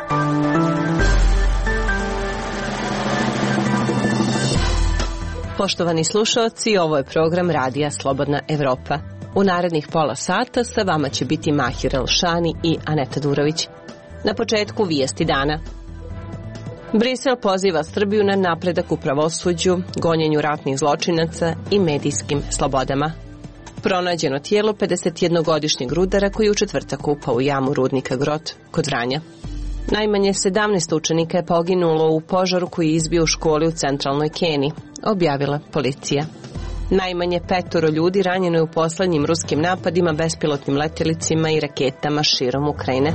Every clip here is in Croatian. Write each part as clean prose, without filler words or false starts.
Poštovani slušalci, ovo je program Radija Slobodna Evropa. U narednih pola sata sa vama će biti Mahir Elšani i Aneta Durović. Na početku vijesti dana. Brisel poziva Srbiju na napredak u pravosuđu, gonjenju ratnih zločinaca i medijskim slobodama. Pronađeno tijelo 51-godišnjeg rudara koji je u četvrtak upao u jamu rudnika Grot kod Vranja. Najmanje 17 učenika je poginulo u požaru koji je izbio u školi u centralnoj Keniji, objavila policija. Najmanje 5 ljudi ranjeno je u poslednjim ruskim napadima bespilotnim letjelicima i raketama širom Ukrajine.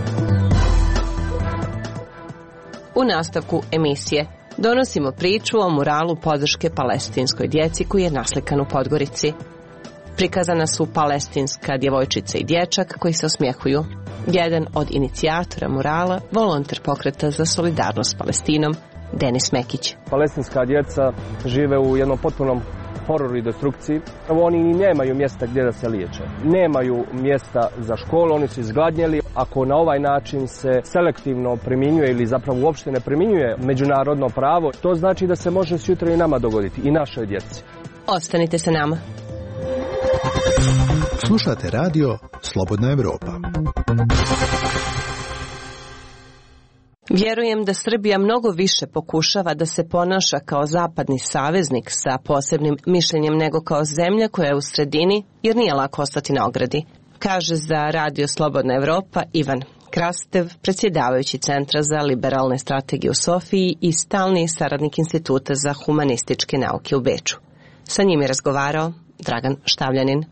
U nastavku emisije donosimo priču o muralu podrške palestinskoj djeci koji je naslikan u Podgorici. Prikazana su palestinska djevojčica i dječak koji se osmjehuju. Jedan od inicijatora murala, volonter pokreta za solidarnost s Palestinom, Denis Mekić. Palestinska djeca žive u jednom potpunom hororu i destrukciji. Oni nemaju mjesta gdje da se liječe. Nemaju mjesta za školu, oni su izgladnjeli. Ako na ovaj način se selektivno primjenjuje ili zapravo uopšte ne primjenjuje međunarodno pravo, to znači da se može sutra i nama dogoditi, i našoj djeci. Ostanite sa nama. Slušate radio Slobodna Evropa. Vjerujem da Srbija mnogo više pokušava da se ponaša kao zapadni saveznik sa posebnim mišljenjem nego kao zemlja koja je u sredini, jer nije lako ostati na ogradi, kaže za radio Slobodna Evropa Ivan Krastev, predsjedavajući Centra za liberalne strategije u Sofiji i stalni saradnik Instituta za humanističke nauke u Beču. Sa njim je razgovarao Dragan Štavljanin.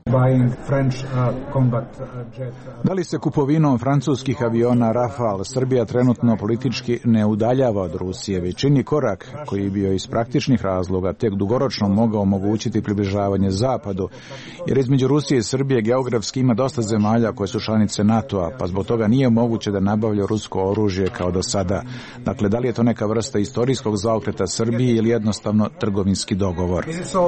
Da li se kupovinom francuskih aviona Rafale Srbija trenutno politički ne udaljava od Rusije, već čini korak koji je bio iz praktičnih razloga tek dugoročno mogao omogućiti približavanje Zapadu, jer između Rusije i Srbije geografski ima dosta zemalja koje su članice NATO-a, pa zbog toga nije moguće da nabavlja rusko oružje kao do sada. Dakle, da li je to neka vrsta istorijskog zaokreta Srbije ili jednostavno trgovinski dogovor?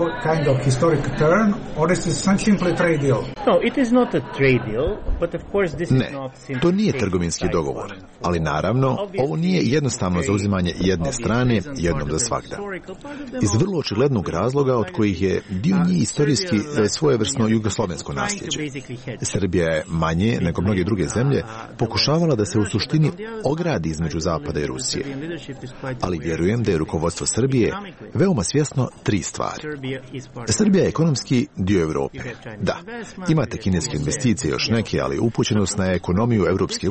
Ne, to nije trgovinski dogovor, ali naravno ovo nije jednostavno zauzimanje jedne strane jednom za svagda. Iz vrlo očiglednog razloga od kojih je dio njih istorijski svojevrsno jugoslovensko nasljeđe. Srbija je manje nego mnoge druge zemlje pokušavala da se u suštini ogradi između Zapada i Rusije. Ali vjerujem da je rukovodstvo Srbije veoma svjesno 3 stvari. Srbija je ekonomski dio Evrope. Da, imate kineske investicije još neke, ali upućenost na ekonomiju Europske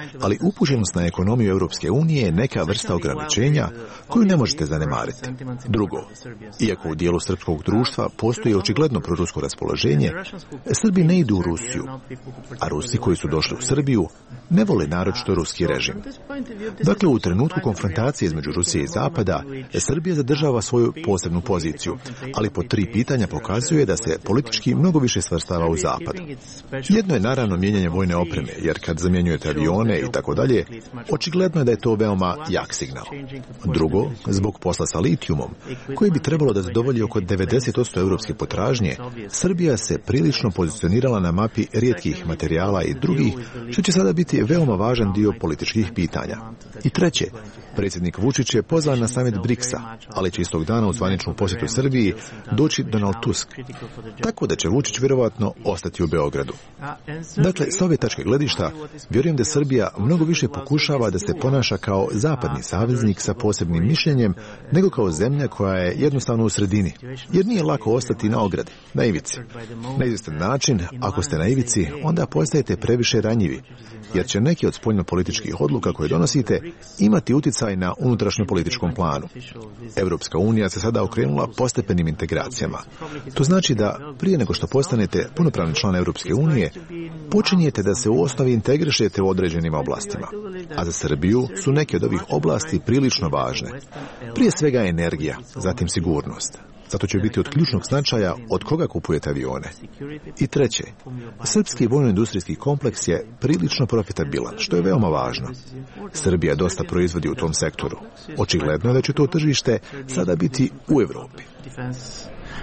unije je neka vrsta ograničenja koju ne možete zanemariti. Drugo, iako u dijelu srpskog društva postoji očigledno prorusko raspoloženje, Srbi ne idu u Rusiju, a Rusi koji su došli u Srbiju ne vole naročito ruski režim. Dakle, u trenutku konfrontacije između Rusije i Zapada, Srbija zadržava svoju posebnu poziciju, ali po 3 pitanja pokazuje da se politički mnogo više svrstava u Zapad. Jedno je naravno mijenjanje vojne opreme, jer kad zamjenjujete avione i tako dalje, očigledno je da je to veoma jak signal. Drugo, zbog posla sa litijumom, koji bi trebalo da zadovolji oko 90% europske potražnje, Srbija se prilično pozicionirala na mapi rijetkih materijala i drugih, što će sada biti veoma važan dio političkih pitanja. I treće, predsjednik Vučić je pozvan na samit BRICS-a, ali će istog dana u zvaničnu posjetu Srbiji doći Donald Tusk. Tako da će Vučić vjerovatno ostati u Beogradu. Dakle, s ove tačke gledišta, vjerujem da Srbija mnogo više pokušava da se ponaša kao zapadni saveznik sa posebnim mišljenjem, nego kao zemlja koja je jednostavno u sredini, jer nije lako ostati na ogradi, na ivici. Na izvjestan način, ako ste na ivici, onda postajete previše ranjivi, jer će neki od spoljnopolitičkih odluka koje donosite imati utjecaj na unutrašnjopolitičkom planu. Europska unija se sada okrenula postepenim integracijama. To znači da prije nego što postanete punopravni član Europske unije, počinjete da se u osnovi integrišete u određenim oblastima. A za Srbiju su neke od ovih oblasti prilično važne. Prije svega energija, zatim sigurnost. Zato će biti od ključnog značaja od koga kupujete avione. I treće, srpski vojno-industrijski kompleks je prilično profitabilan, što je veoma važno. Srbija dosta proizvodi u tom sektoru. Očigledno je da će to tržište sada biti u Evropi.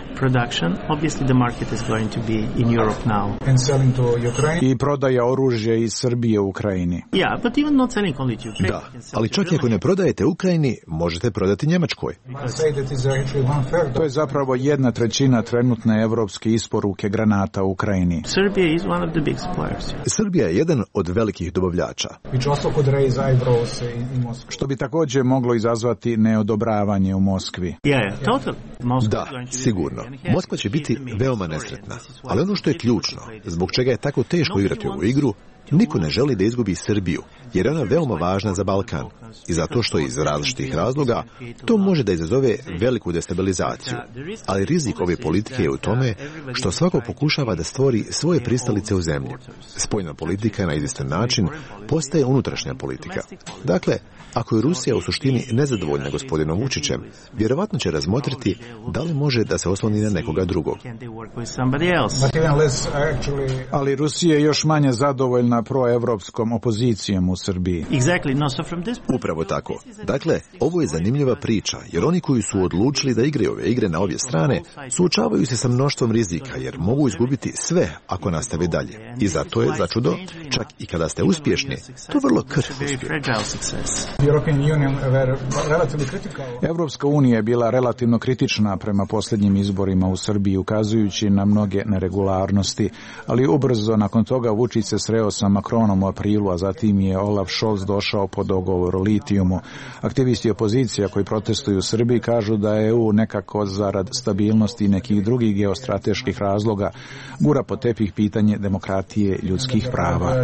production, obviously the market is going to be in Europe now. And selling to Ukraine. I prodaja oružja iz Srbije u Ukrajini. Yeah, but even not selling only to Ukraine. Da, ali čak i ako ne prodajete Ukrajini, možete prodati Njemačkoj. To je zapravo 1/3 trenutne evropske isporuke granata u Ukrajini. Serbia is one of the big suppliers. Srbija je jedan od velikih dobavljača. Što bi također moglo izazvati neodobravanje u Moskvi. Da, sigurno. Moskva će biti veoma nesretna. Ali ono što je ključno, zbog čega je tako teško igrati ovu igru, niko ne želi da izgubi Srbiju, jer je ona veoma važna za Balkan. I zato što iz različitih razloga to može da izazove veliku destabilizaciju. Ali rizik ove politike je u tome što svako pokušava da stvori svoje pristalice u zemlji. Spoljna politika na izvjestan način postaje unutrašnja politika. Dakle, ako je Rusija u suštini nezadovoljna gospodinom Vučićem, vjerovatno će razmotriti da li može da se osloni na nekoga drugog. Ali Rusija je još manje zadovoljna proevropskom opozicijom u Srbiji. Upravo tako. Dakle, ovo je zanimljiva priča, jer oni koji su odlučili da igraju ove igre na obje strane, suočavaju se sa mnoštvom rizika, jer mogu izgubiti sve ako nastave dalje. I zato je, začudo, čak i kada ste uspješni, to vrlo krhk uspjeh. Evropska unija je bila relativno kritična prema posljednjim izborima u Srbiji, ukazujući na mnoge neregularnosti, ali ubrzo nakon toga Vučić se sreo sa Macronom u aprilu, a zatim je Olaf Scholz došao po dogovoru o litijumu. Aktivisti opozicija koji protestuju u Srbiji kažu da je EU nekako zarad stabilnosti i nekih drugih geostrateških razloga gura po tepih pitanje demokratije, ljudskih prava.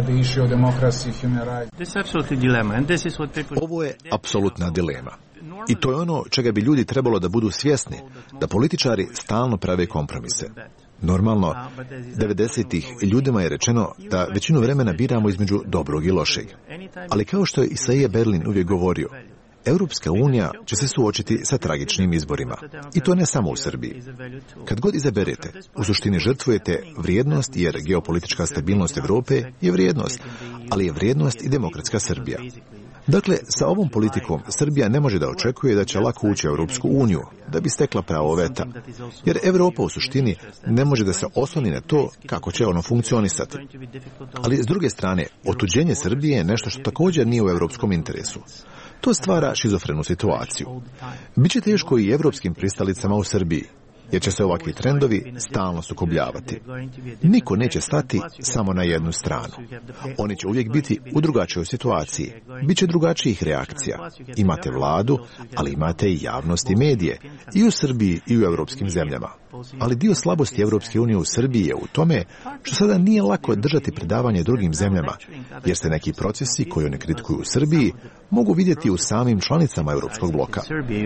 Ovo je apsolutna dilema. I to je ono čega bi ljudi trebalo da budu svjesni, da političari stalno prave kompromise. Normalno, 90-ih ljudima je rečeno da većinu vremena biramo između dobrog i lošeg. Ali kao što je Isaija Berlin uvijek govorio, Europska unija će se suočiti sa tragičnim izborima. I to ne samo u Srbiji. Kad god izaberete, u suštini žrtvujete vrijednost, jer geopolitička stabilnost Europe je vrijednost, ali je vrijednost i demokratska Srbija. Dakle, sa ovom politikom Srbija ne može da očekuje da će lako ući u Europsku uniju, da bi stekla pravo veta. Jer Europa u suštini ne može da se osloni na to kako će ono funkcionisati. Ali s druge strane, otuđenje Srbije je nešto što također nije u europskom interesu. To stvara šizofrenu situaciju. Biće teško i evropskim pristalicama u Srbiji, jer će se ovakvi trendovi stalno sukobljavati. Niko neće stati samo na jednu stranu. Oni će uvijek biti u drugačijoj situaciji. Biće drugačijih reakcija. Imate vladu, ali imate i javnost i medije, i u Srbiji i u europskim zemljama. Ali dio slabosti Evropske unije u Srbiji je u tome što sada nije lako držati predavanje drugim zemljama, jer se neki procesi koji oni kritikuju u Srbiji mogu vidjeti u samim članicama Europskog bloka.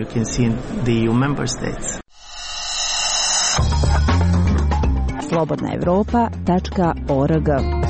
slobodnaevropa.org.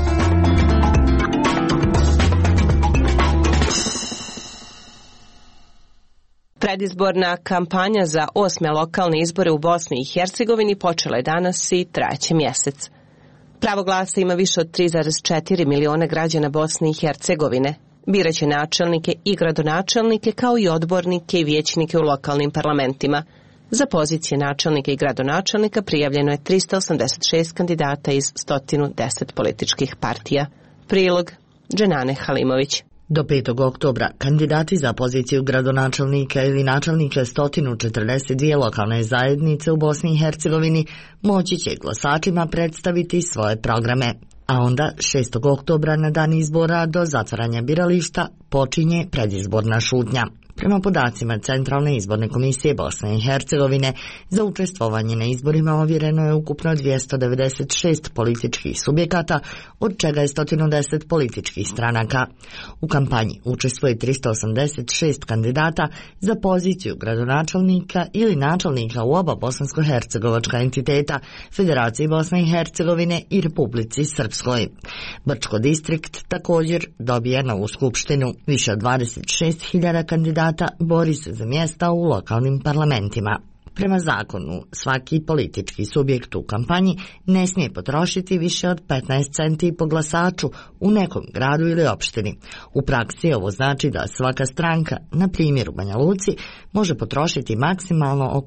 Predizborna kampanja za 8. lokalne izbore u Bosni i Hercegovini počela je danas i trajaće mjesec. Pravo glasa ima više od 3,4 miliona građana Bosne i Hercegovine. Biraće načelnike i gradonačelnike kao i odbornike i vijećnike u lokalnim parlamentima. Za pozicije načelnika i gradonačelnika prijavljeno je 386 kandidata iz 110 političkih partija. Prilog Dženane Halimović. Do 5. oktobra kandidati za poziciju gradonačelnika ili načelnika 142 lokalne zajednice u Bosni i Hercegovini moći će glasačima predstaviti svoje programe. A onda 6. oktobra na dan izbora do zatvaranja birališta počinje predizborna šutnja. Prema podacima Centralne izborne komisije Bosne i Hercegovine, za učestvovanje na izborima ovjereno je ukupno 296 političkih subjekata, od čega je 110 političkih stranaka. U kampanji učestvuje 386 kandidata za poziciju gradonačelnika ili načelnika u oba bosansko-hercegovačka entiteta, Federaciji Bosne i Hercegovine i Republici Srpskoj. Brčko distrikt također dobija novu skupštinu. Više od 26.000 kandidata bori se za mjesta u lokalnim parlamentima. Prema zakonu, svaki politički subjekt u kampanji ne smije potrošiti više od 15 centi po glasaču u nekom gradu ili opštini. U praksi ovo znači da svaka stranka, na primjer u Banja Luci, može potrošiti maksimalno oko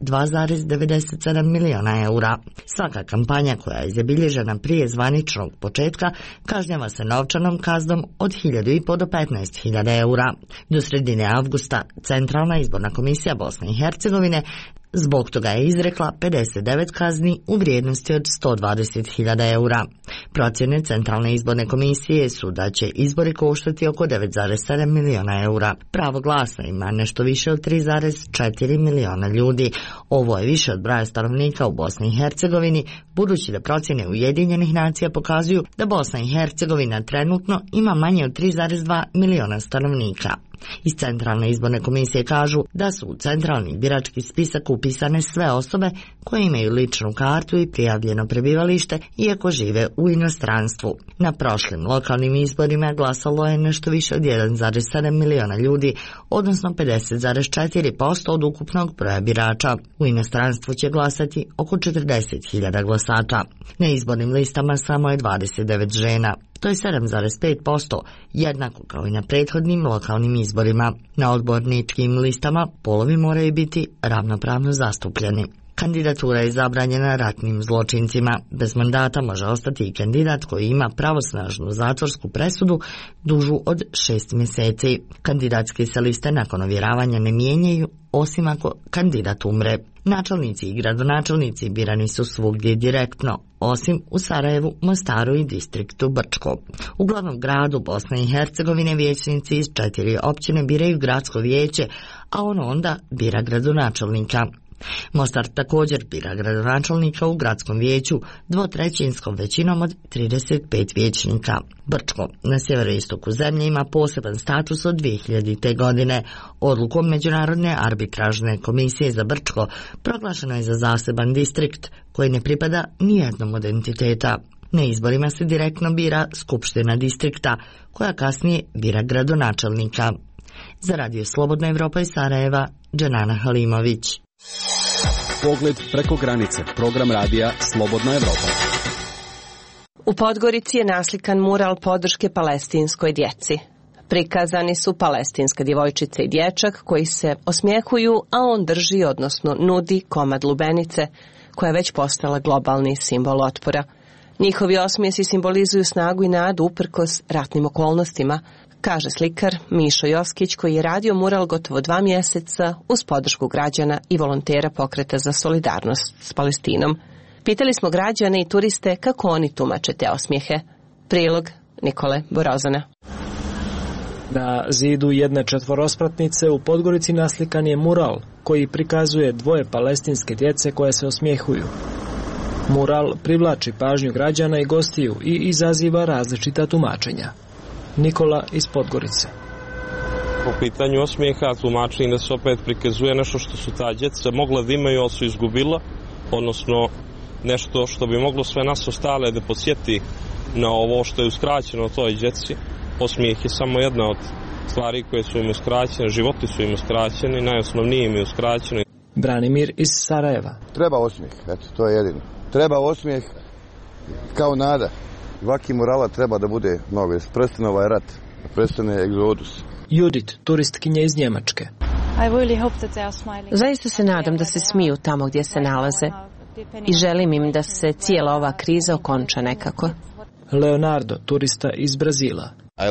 2,97 miliona eura. Svaka kampanja koja je zabilježena prije zvaničnog početka kažnjava se novčanom kaznom od 1.500 do 15.000 eura. Do sredine avgusta Centralna izborna komisija Bosne i Hercegovine zbog toga je izrekla 59 kazni u vrijednosti od 120.000 eura. Procjene Centralne izborne komisije su da će izbori koštati oko 9,7 miliona eura. Pravo glasa ima nešto više od 3,4 miliona ljudi. Ovo je više od broja stanovnika u Bosni i Hercegovini, budući da procjene Ujedinjenih nacija pokazuju da Bosna i Hercegovina trenutno ima manje od 3,2 miliona stanovnika. Iz Centralne izborne komisije kažu da su u centralni birački spisak upisane sve osobe koje imaju ličnu kartu i prijavljeno prebivalište iako žive u inostranstvu. Na prošlim lokalnim izborima glasalo je nešto više od 1,7 miliona ljudi, odnosno 50,4% od ukupnog broja birača. U inostranstvu će glasati oko 40.000 glasača. Na izbornim listama samo je 29 žena. To je 7,5%, jednako kao i na prethodnim lokalnim izborima. Na odborničkim listama polovi moraju biti ravnopravno zastupljeni. Kandidatura je zabranjena ratnim zločincima. Bez mandata može ostati i kandidat koji ima pravosnažnu zatvorsku presudu dužu od 6 mjeseci. Kandidatske se liste nakon ovjeravanja ne mijenjaju, osim ako kandidat umre. Načelnici i gradonačelnici birani su svugdje direktno, osim u Sarajevu, Mostaru i distriktu Brčko. U glavnom gradu Bosne i Hercegovine vijećnici iz 4 općine biraju gradsko vijeće, a ono onda bira gradonačelnika. Mostar također bira gradonačelnika u gradskom vijeću 2/3 većinom od 35 vijećnika. Brčko na sjeveroistoku zemlje ima poseban status od 2000. godine. Odlukom Međunarodne arbitražne komisije za Brčko proglašeno je za zaseban distrikt koji ne pripada nijednom od entiteta. Na izborima se direktno bira skupština distrikta koja kasnije bira gradonačelnika. Za Radio Slobodna Evropa iz Sarajeva, Dženana Halimović. Pogled preko granice, program radija Slobodna Evropa. U Podgorici je naslikan mural podrške palestinskoj djeci. Prikazani su palestinska djevojčica i dječak koji se osmjehuju, a on drži, odnosno nudi komad lubenice, koja je već postala globalni simbol otpora. Njihovi osmijesi simbolizuju snagu i nadu uprkos ratnim okolnostima, kaže slikar Mišo Joskić, koji je radio mural gotovo 2 mjeseca uz podršku građana i volontera Pokreta za solidarnost s Palestinom. Pitali smo građane i turiste kako oni tumače te osmijehe. Prilog Nikole Borozana. Na zidu jedne četvorospratnice u Podgorici naslikan je mural koji prikazuje 2 palestinske djece koje se osmijehuju. Mural privlači pažnju građana i gostiju i izaziva različita tumačenja. Nikola iz Podgorice. Po pitanju osmijeha tumačenje da se opet prikazuje nešto što su ta djeca mogla da imaju, ali su izgubila, odnosno nešto što bi moglo sve nas ostale da podsjeti na ovo što je uskraćeno toj djeci. Osmijeh je samo jedna od stvari koje su im uskraćene, životi su im uskraćeni, najosnovnije im je uskraćeno. Branimir iz Sarajeva. Treba osmijeh, eto, to je jedino. Treba osmijeh kao nada. Svaki murala treba da bude novi. Prestane ovaj rat, prestane egzodus. Judit, turistkinja iz Njemačke. Zaista se nadam da se smiju tamo gdje se nalaze i želim im da se cijela ova kriza okonča nekako. Leonardo, turista iz Brazila.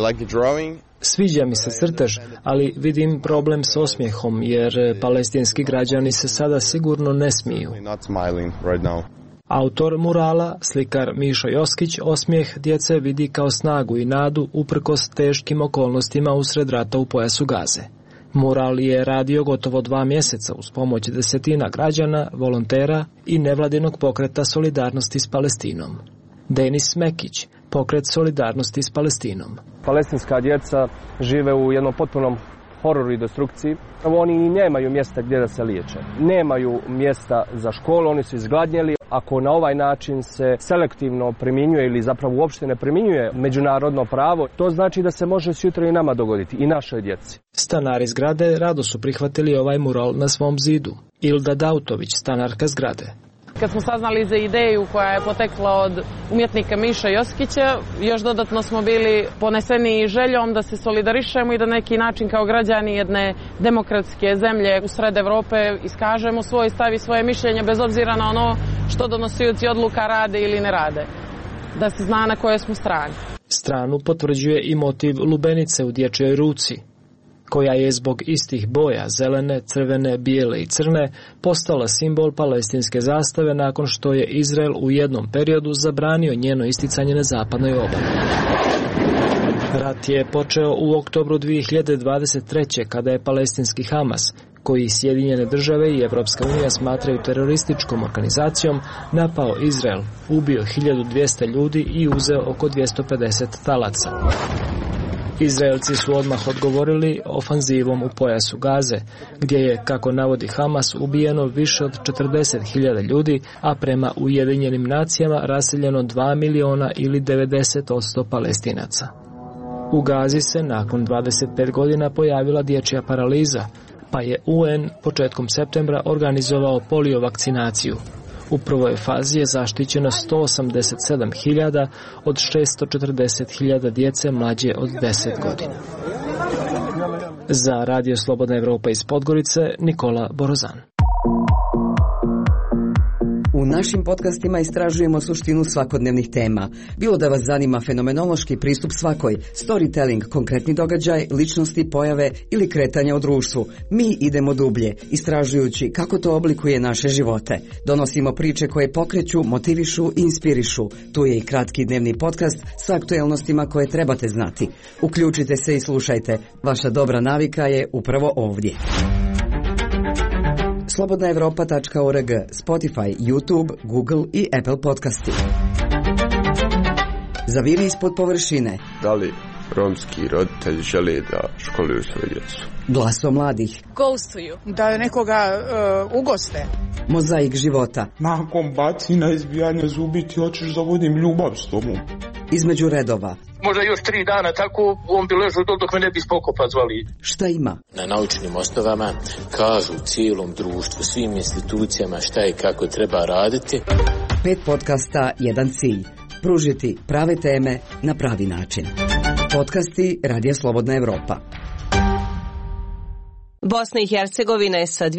Sviđa mi se crtež, ali vidim problem s osmijehom, jer palestinski građani se sada sigurno ne smiju. Autor murala, slikar Mišo Joskić, osmijeh djece vidi kao snagu i nadu uprkos teškim okolnostima usred rata u pojasu Gaze. Mural je radio gotovo 2 mjeseca uz pomoć desetina građana, volontera i nevladinog pokreta solidarnosti s Palestinom. Denis Mekić, pokret solidarnosti s Palestinom. Palestinska djeca žive u jednom potpunom hororu i destrukciji. Oni nemaju mjesta gdje da se liječe. Nemaju mjesta za školu, oni su izgladnjeli. Ako na ovaj način se selektivno primjenjuje ili zapravo uopšte ne primjenjuje međunarodno pravo, to znači da se može sutra i nama dogoditi, i našoj djeci. Stanari zgrade rado su prihvatili ovaj mural na svom zidu. Ilda Dautović, stanarka zgrade. Kad smo saznali za ideju koja je potekla od umjetnika Miša Joskića, još dodatno smo bili poneseni željom da se solidarišemo i da na neki način kao građani jedne demokratske zemlje u sred Evrope iskažemo svoj stav i svoje mišljenje bez obzira na ono što donosioci odluka rade ili ne rade. Da se zna na kojoj smo strani. Stranu potvrđuje i motiv lubenice u dječjoj ruci, koja je zbog istih boja, zelene, crvene, bijele i crne, postala simbol palestinske zastave nakon što je Izrael u jednom periodu zabranio njeno isticanje na zapadnoj obali. Rat je počeo u oktobru 2023. kada je palestinski Hamas, koji Sjedinjene države i Evropska unija smatraju terorističkom organizacijom, napao Izrael, ubio 1200 ljudi i uzeo oko 250 talaca. Izraelci su odmah odgovorili ofanzivom u pojasu Gaze, gdje je, kako navodi Hamas, ubijeno više od 40.000 ljudi, a prema Ujedinjenim nacijama raseljeno 2 miliona ili 90% Palestinaca. U Gazi se nakon 25 godina pojavila dječja paraliza, pa je UN početkom septembra organizovao polio vakcinaciju. U prvoj fazi je zaštićeno 187.000 od 640.000 djece mlađe od 10 godina. Za Radio Slobodna Evropa iz Podgorice, Nikola Borozan. U našim podcastima istražujemo suštinu svakodnevnih tema. Bilo da vas zanima fenomenološki pristup svakoj, storytelling, konkretni događaj, ličnosti, pojave ili kretanja u društvu. Mi idemo dublje, istražujući kako to oblikuje naše živote. Donosimo priče koje pokreću, motivišu i inspirišu. Tu je i kratki dnevni podcast sa aktuelnostima koje trebate znati. Uključite se i slušajte. Vaša dobra navika je upravo ovdje. Slobodnaevropa.org, Spotify, YouTube, Google i Apple podcasti. Zaviri ispod površine. Da li romski roditelji žele da školuju svoje djecu? Glaso mladih. Gostuju. Da nekoga ugoste. Mozaik života. Nakon bacina izbijanja zubi ti hoćeš da vodim ljubav s tobom. Između redova. Možda još 3 dana tako on bi ležao dok me ne bi spokopa zvali. Šta ima? Na naučnim osnovama kažu cijelom društvu, svim institucijama šta i kako treba raditi. 5 podcasta, jedan cilj. Pružiti prave teme na pravi način. Podcasti Radija Slobodna Evropa. Bosna i Hercegovina je sa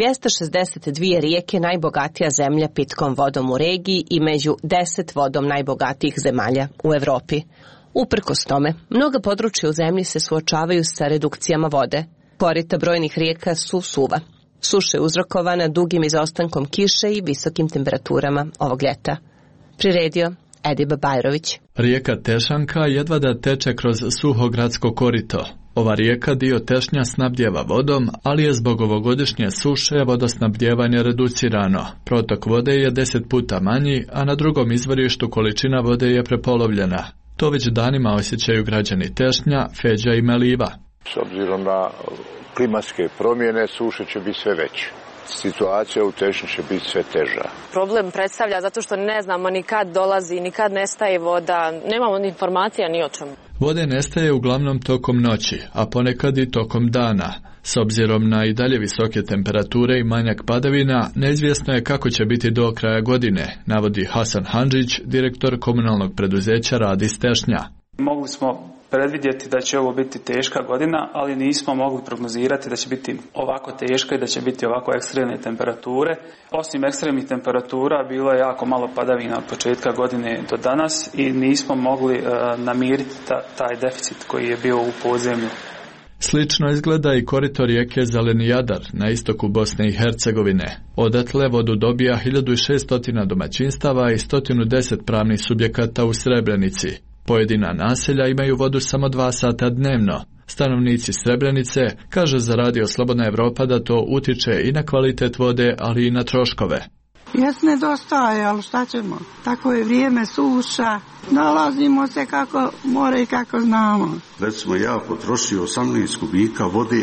262 rijeke najbogatija zemlja pitkom vodom u regiji i među 10 vodom najbogatijih zemalja u Evropi. Uprkos tome, mnoga područja u zemlji se suočavaju sa redukcijama vode. Korita brojnih rijeka su suva. Suša je uzrokovana dugim izostankom kiše i visokim temperaturama ovog ljeta. Priredio Ediba Bajrović. Rijeka Tešanka jedva da teče kroz suho gradsko korito. Ova rijeka dio Tešnja snabdjeva vodom, ali je zbog ovogodišnje suše vodosnabdjevanje reducirano. Protok vode je 10 puta manji, a na drugom izvorištu količina vode je prepolovljena. To već danima osjećaju građani Tešnja, Feđa i Meliva. S obzirom na klimatske promjene, suše će biti sve veće. Situacija u Tešnju će biti sve teža. Problem predstavlja zato što ne znamo ni kad dolazi, ni kad nestaje voda, nemamo ni informacija ni o čemu. Vode nestaje uglavnom tokom noći, a ponekad i tokom dana. S obzirom na i dalje visoke temperature i manjak padavina, neizvjesno je kako će biti do kraja godine, navodi Hasan Handžić, direktor komunalnog preduzeća Radi iz Tešnja. Mogli smo predvidjeti da će ovo biti teška godina, ali nismo mogli prognozirati da će biti ovako teška i da će biti ovako ekstremne temperature. Osim ekstremnih temperatura, bilo je jako malo padavina od početka godine do danas i nismo mogli namiriti taj deficit koji je bio u podzemlju. Slično izgleda i korito rijeke Zeleni Jadar na istoku Bosne i Hercegovine. Odatle vodu dobija 1600 domaćinstava i 110 pravnih subjekata u Srebrenici. Pojedina naselja imaju vodu samo 2 sata dnevno. Stanovnici Srebrenice kaže za Radio Slobodna Evropa da to utiče i na kvalitet vode, ali i na troškove. Jes nedostaje, ali šta ćemo? Tako je vrijeme suša, nalazimo se kako more i kako znamo. Recimo ja potrošio 18 kubika vode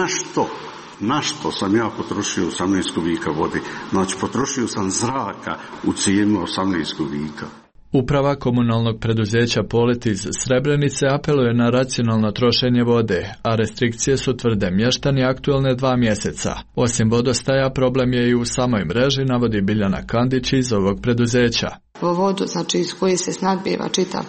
na što sam ja potrošio 18 kubika vode? Znači potrošio sam zraka u cijenu 18 kubika. Uprava komunalnog preduzeća Polet iz Srebrenice apeluje na racionalno trošenje vode, a restrikcije su, tvrde mještani, aktualne 2 mjeseca. Osim vodostaja, problem je i u samoj mreži, navodi Biljana Kandić iz ovog preduzeća. Vodu, znači iz koje se snadbijeva čitav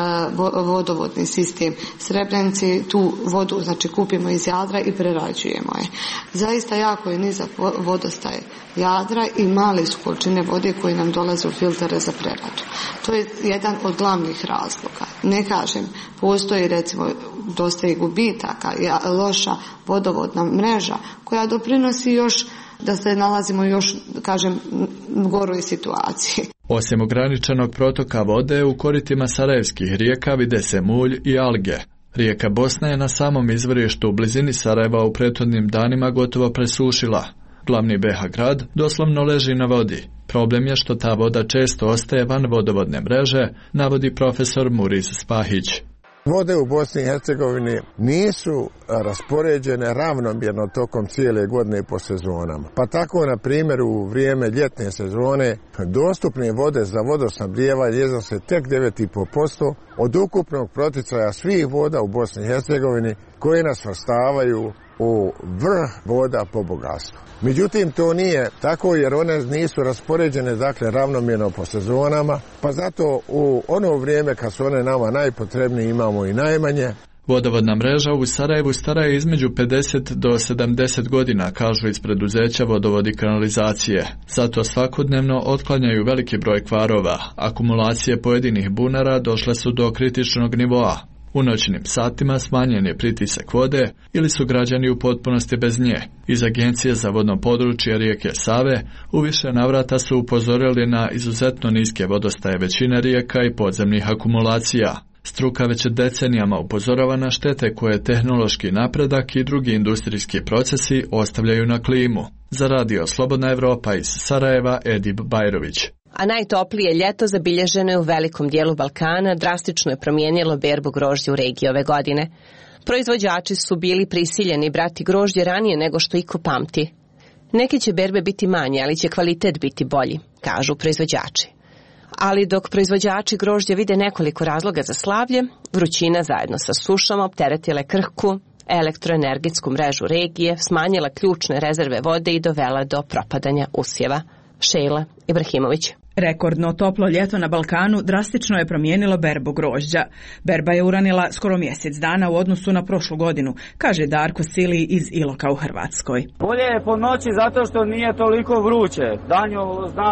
vodovodni sistem Srebrenici, tu vodu znači kupimo iz Jadra i prerađujemo je. Zaista jako je nizak vodostaj Jadra i male su količine vode koje nam dolaze u filtere za preradu. To je jedan od glavnih razloga. Ne kažem, postoji recimo dosta i gubitaka, loša vodovodna mreža koja doprinosi još da se nalazimo još, kažem, u goroj situaciji. Osim ograničenog protoka vode, u koritima sarajevskih rijeka vide se mulj i alge. Rijeka Bosna je na samom izvorištu u blizini Sarajeva u prethodnim danima gotovo presušila. Glavni BiH grad doslovno leži na vodi. Problem je što ta voda često ostaje van vodovodne mreže, navodi profesor Muriz Spahić. Vode u Bosni i Hercegovini nisu raspoređene ravnomjerno tokom cijele godine po sezonama. Pa tako, na primjer, u vrijeme ljetne sezone dostupne vode za vodosnabdijevanje iznose tek 9,5% od ukupnog proticaja svih voda u Bosni i Hercegovini koje nas svrstavaju u vrh voda po bogatstvu. Međutim, to nije tako jer one nisu raspoređene ravnomjerno po sezonama, pa zato u ono vrijeme kad su one nama najpotrebnije imamo i najmanje. Vodovodna mreža u Sarajevu stara je između 50 do 70 godina, kažu iz preduzeća Vodovod i kanalizacije. Zato svakodnevno otklanjaju veliki broj kvarova. Akumulacije pojedinih bunara došle su do kritičnog nivoa. U noćnim satima smanjen je pritisak vode ili su građani u potpunosti bez nje. Iz Agencije za vodno područje rijeke Save u više navrata su upozorili na izuzetno niske vodostaje većine rijeka i podzemnih akumulacija. Struka već decenijama upozorava na štete koje tehnološki napredak i drugi industrijski procesi ostavljaju na klimu. Za radio Slobodna Evropa iz Sarajeva, Edip Bajrović. A najtoplije ljeto zabilježeno je u velikom dijelu Balkana, drastično je promijenilo berbu grožđa u regiji ove godine. Proizvođači su bili prisiljeni brati grožđe ranije nego što iko pamti. Neke će berbe biti manje, ali će kvalitet biti bolji, kažu proizvođači. Ali dok proizvođači grožđa vide nekoliko razloga za slavlje, vrućina zajedno sa sušom opteretile krhku elektroenergetsku mrežu regije, smanjila ključne rezerve vode i dovela do propadanja usjeva. Šejla Ibrahimović. Rekordno toplo ljeto na Balkanu drastično je promijenilo berbu grožđa. Berba je uranila skoro mjesec dana u odnosu na prošlu godinu, kaže Darko Sili iz Iloka u Hrvatskoj. Bolje je po noći zato što nije toliko vruće. Danju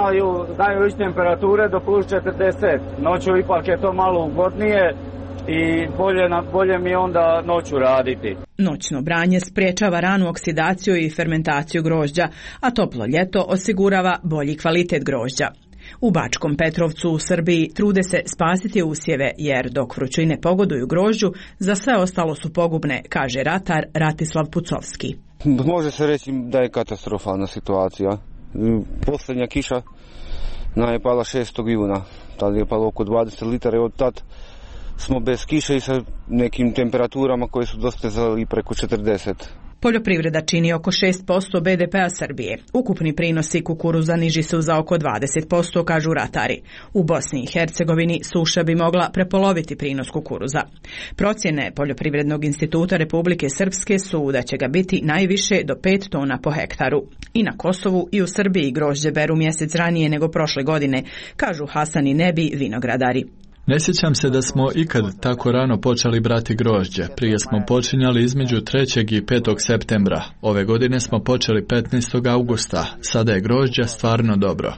znaju ići temperature do plus 40. Noću ipak je to malo ugodnije i bolje mi onda noću raditi. Noćno branje spriječava ranu oksidaciju i fermentaciju grožđa, a toplo ljeto osigurava bolji kvalitet grožđa. U Bačkom Petrovcu u Srbiji trude se spasiti usjeve jer dok vrućine pogoduju grožđu, za sve ostalo su pogubne, kaže ratar Ratislav Pucovski. Može se reći da je katastrofalna situacija. Posljednja kiša je pala 6. juna, tada je palo oko 20 litara i od tad smo bez kiše i sa nekim temperaturama koje su dostizali preko 40. Poljoprivreda čini oko 6% BDP-a Srbije. Ukupni prinosi kukuruza niži su za oko 20%, kažu ratari. U Bosni i Hercegovini suša bi mogla prepoloviti prinos kukuruza. Procjene Poljoprivrednog instituta Republike Srpske su da će ga biti najviše do 5 tona po hektaru. I na Kosovu i u Srbiji grožđe beru mjesec ranije nego prošle godine, kažu Hasan i Nebi vinogradari. Ne sjećam se da smo ikad tako rano počeli brati grožđe. Prije smo počinjali između 3. i 5. septembra. Ove godine smo počeli 15. augusta. Sada je grožđa stvarno dobro.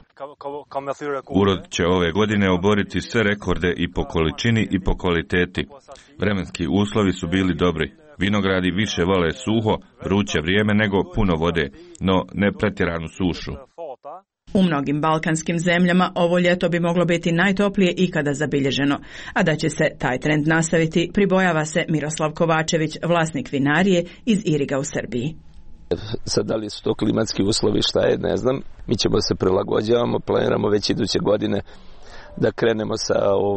Urod će ove godine oboriti sve rekorde i po količini i po kvaliteti. Vremenski uslovi su bili dobri. Vinogradi više vole suho, vruće vrijeme nego puno vode, no ne pretjeranu sušu. U mnogim balkanskim zemljama ovo ljeto bi moglo biti najtoplije ikada zabilježeno, a da će se taj trend nastaviti pribojava se Miroslav Kovačević, vlasnik vinarije iz Iriga u Srbiji. Sad da li su to klimatski uslovi, šta je, ne znam. Mi ćemo se prilagođavamo, planiramo već iduće godine da krenemo sa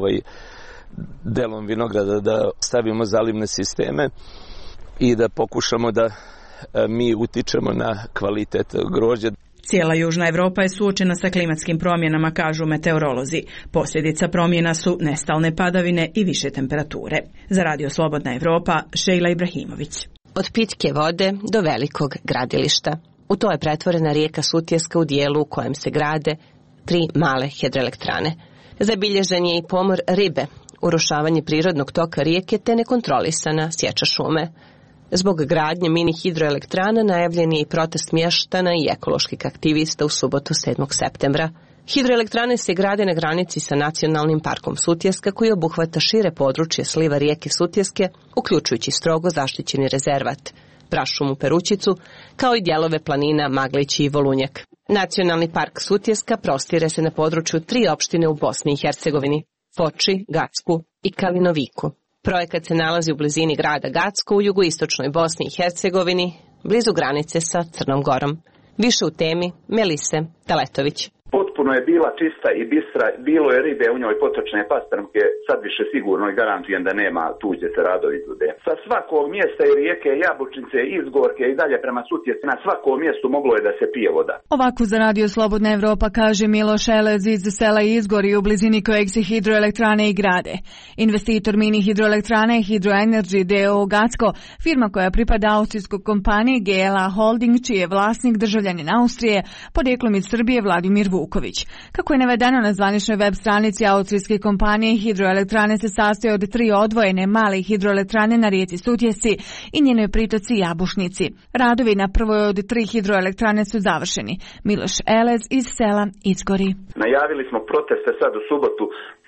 delom vinograda, da stavimo zalivne sisteme i da pokušamo da mi utičemo na kvalitet grožđa. Cijela južna Evropa je suočena sa klimatskim promjenama, kažu meteorolozi. Posljedica promjena su nestalne padavine i više temperature. Za Radio Slobodna Evropa, Šejla Ibrahimović. Od pitke vode do velikog gradilišta. U to je pretvorena rijeka Sutjeska u dijelu u kojem se grade 3 male hidroelektrane. Zabilježen je i pomor ribe, urušavanje prirodnog toka rijeke te nekontrolisana sječa šume. Zbog gradnje mini hidroelektrana najavljen je i protest mještana i ekoloških aktivista u subotu 7. septembra. Hidroelektrane se grade na granici sa Nacionalnim parkom Sutjeska koji obuhvata šire područje sliva rijeke Sutjeske, uključujući strogo zaštićeni rezervat, prašumu Perućicu, kao i dijelove planina Maglići i Volunjak. Nacionalni park Sutjeska prostire se na području 3 opštine u Bosni i Hercegovini, Foči, Gacku i Kalinoviku. Projekat se nalazi u blizini grada Gacko u jugoistočnoj Bosni i Hercegovini, blizu granice sa Crnom Gorom. Više u temi Melise Taletović. Potpuno je bila čista i bistra, bilo je ribe u njoj, potočne pastrmke, sad više sigurno i garantujem da nema, tuđe se radovi izvode. Sa svakog mjesta i rijeke, Jabučnice, Izgorke i dalje prema Sutjesci, na svakom mjestu moglo je da se pije voda. Ovako za Radio Slobodna Evropa kaže Miloš Elez iz sela Izgori u blizini kojeg se hidroelektrane i grade. Investitor mini hidroelektrane je Hydroenergy d.o.o. Gacko, firma koja pripada austrijskoj kompaniji GLA Holding, čiji je vlasnik državljanin Austrije, podjeklom iz Srbije Vladimir Vuković. Kako je navedeno na zvaničnoj web stranici austrijske kompanije, hidroelektrane se sastoje od 3 odvojene male hidroelektrane na rijeci Sutjesci i njenoj pritoci Jabušnici. Radovi na prvoj od 3 hidroelektrane su završeni. Miloš Elez iz sela Izgori. Najavili smo proteste sad u subotu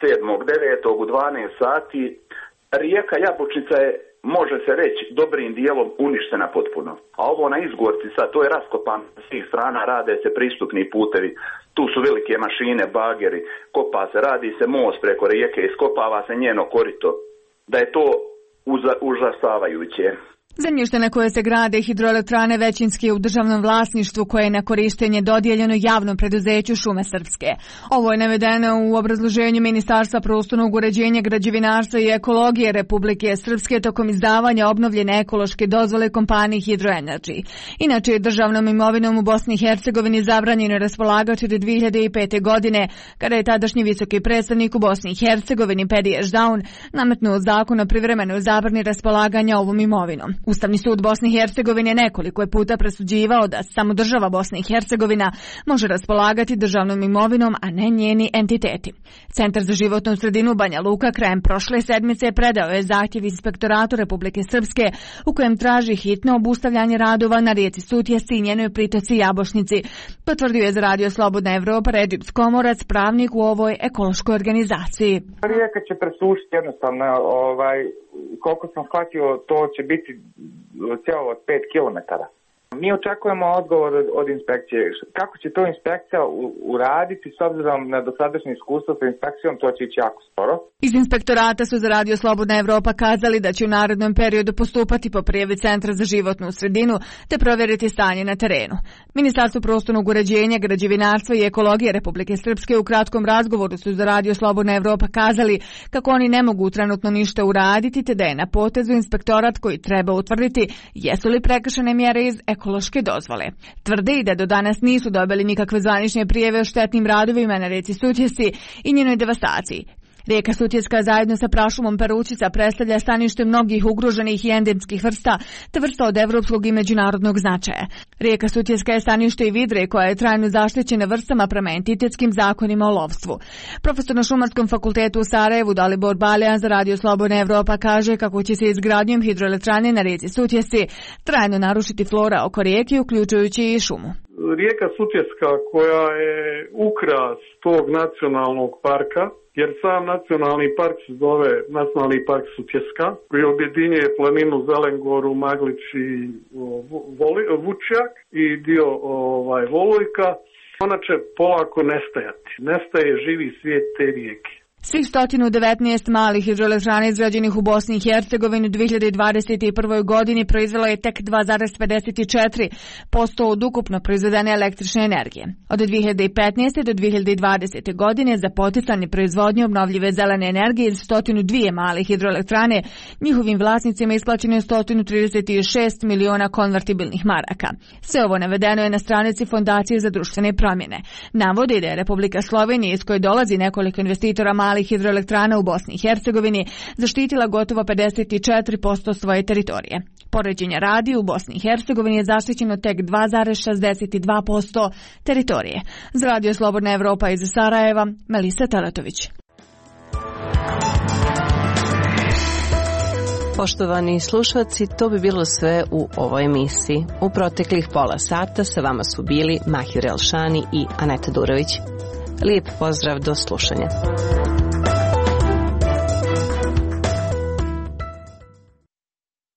7.9. u 12 sati. Rijeka Jabučnica je, može se reći, dobrim dijelom uništena potpuno. A ovo na Izgorci sad, to je raskopan s svih strana, rade se pristupni putevi. Tu su velike mašine, bageri, kopa se, radi se most preko rijeke, iskopava se njeno korito. Da je to užasavajuće. Zemljište na koje se grade hidroelektrane većinski je u državnom vlasništvu koje je na korištenje dodijeljeno javnom preduzeću Šume Srpske. Ovo je navedeno u obrazloženju Ministarstva prostornog uređenja, građevinarstva i ekologije Republike Srpske tokom izdavanja obnovljene ekološke dozvole kompaniji Hydroenergy. Inače je državnom imovinom u Bosni i Hercegovini zabranjeno raspolagati od 2005. godine, kada je tadašnji visoki predstavnik u Bosni i Hercegovini Pedi Ešdaun nametnuo zakon o privremenoj zabrani raspolaganja ovom imovinom. Ustavni sud Bosne i Hercegovine nekoliko je puta presuđivao da samo država Bosna i Hercegovina može raspolagati državnom imovinom, a ne njeni entiteti. Centar za životnu sredinu Banja Luka krajem prošle sedmice predao je zahtjev Inspektoratu Republike Srpske u kojem traži hitno obustavljanje radova na rijeci Sutjesci i njenoj pritoci Jabušnici. Potvrdio je za Radio Slobodna Evropa Redžip Skomorac, pravnik u ovoj ekološkoj organizaciji. Rijeka će presušiti jednostavno, koliko sam shvatio, to će biti cijelo od 5 kilometara. Mi očekujemo odgovor od inspekcije. Kako će to inspekcija uraditi s obzirom na dosadašnje iskustvo sa inspekcijom, to će ići jako sporo. Iz inspektorata su za Radio Slobodna Evropa kazali da će u narednom periodu postupati po prijavi Centra za životnu sredinu te provjeriti stanje na terenu. Ministarstvo prostornog uređenja, građevinarstva i ekologije Republike Srpske u kratkom razgovoru su za Radio Slobodna Evropa kazali kako oni ne mogu trenutno ništa uraditi te da je na potezu inspektorat koji treba utvrditi jesu li prekršene mjere iz ekološke dozvole. Tvrde i da do danas nisu dobili nikakve zvanične prijave o štetnim radovima na rijeci Sutjesci i njenoj devastaciji. Rijeka Sutjeska zajedno sa prašumom Perućica predstavlja stanište mnogih ugroženih i endemskih vrsta, te vrsta od evropskog i međunarodnog značaja. Rijeka Sutjeska je stanište i vidre koja je trajno zaštićena vrstama prema entitetskim zakonima o lovstvu. Profesor na Šumarskom fakultetu u Sarajevu Dalibor Baljan za Radio Slobodna Evropa kaže kako će se izgradnjom hidroelektrane na rijeci Sutjesci trajno narušiti flora oko rijeke, uključujući i šumu. Rijeka Sutjeska koja je ukras tog nacionalnog parka, jer sam nacionalni park se zove Nacionalni park Sutjeska, koji objedinjuje planinu Zelengoru, Maglić i Vučjak i dio Volujka, ona će polako nestajati. Nestaje živi svijet te rijeke. Svih 119 malih hidroelektrana izgrađenih u Bosni i Hercegovini u 2021. godini proizvelo je tek 2,54% od ukupno proizvedene električne energije. Od 2015. do 2020. godine za poticanje proizvodnje obnovljive zelene energije iz 102 malih hidroelektrane njihovim vlasnicima isplaćeno je 136 miliona konvertibilnih maraka. Sve ovo navedeno je na stranici Fondacije za društvene promjene. Navodi da je Republika Slovenija, iz koje dolazi nekoliko investitora malih hidroelektrana u Bosni i Hercegovini, zaštitila gotovo 54% svoje teritorije. Poređenja radi, u Bosni i Hercegovini je zaštićeno tek 2,62% teritorije. Za Radio Slobodna Evropa iz Sarajeva, Melisa Talatović. Poštovani slušalci, to bi bilo sve u ovoj emisiji. U proteklih pola sata sa vama su bili Mahir Elšani i Aneta Durović. Lijep pozdrav, do slušanja.